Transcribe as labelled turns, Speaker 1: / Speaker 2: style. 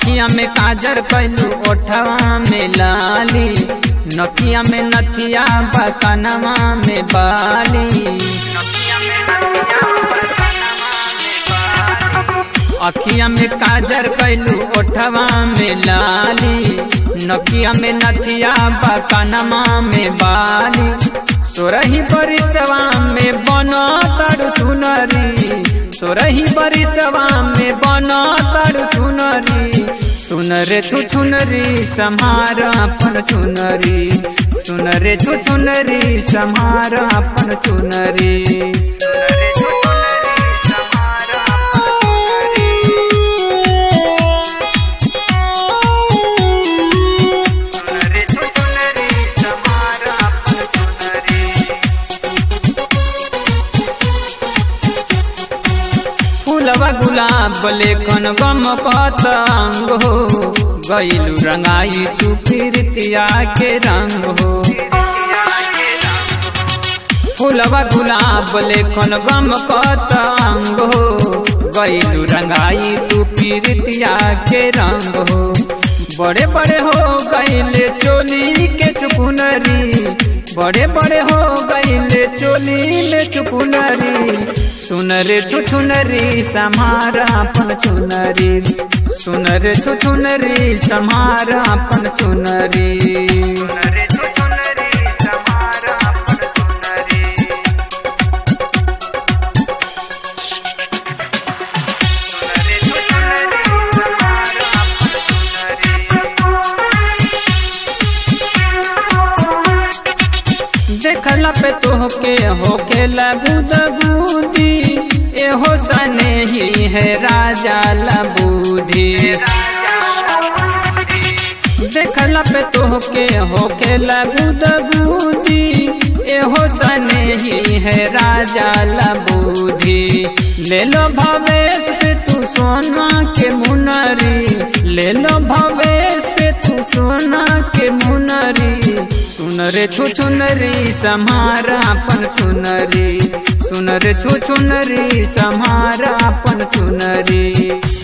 Speaker 1: अखिया में काजर कैलू ओठवा में लाली, नकिया में नथिया बकनवा में बाली। अखिया में काजर कैलू ओठवा में लाली, नकिया में नथिया बकनवा में बाली। सोरही बरिसवा में बनो तारू चुनरी, सोरही बरिसवा में बनो तारू चुनरी। सुन रे तू चुनरी सम्हार अपन चुनरी, सुन रे तू चुनरी सम्हार अपन चुनरी। फूलवा गुलाब लेखन गम कतंग हो, गईलू रंगाई तू प्रीतिया के रंग हो। फूलवा गुलाब लेखन गम कतंग हो, गईलू रंगाई तू प्रीतिया के रंग हो। बड़े बड़े हो गईले चोली के चुकुनरी, बड़े बड़े हो गईले चोली ले चुकुनरी। सुन रे चुनरी सम्हार अपन चुनरी, सुन रे चुनरी सम्हार अपन चुनरी। देखला पे तोहके होके लगू दगूदी, एहो सने ही है राजा लबूधी। देखला पे तोहके होके लगू दगूदी, एहो सने ही है राजा लबूधी। ले लो भवेश से तू सोना के मुनरी, ले लो भवेश से तू सोना के मुनरी। सुन रे चुनरी सम्हार अपन चुनरी, सुन रे चुनरी सम्हार अपन चुनरी।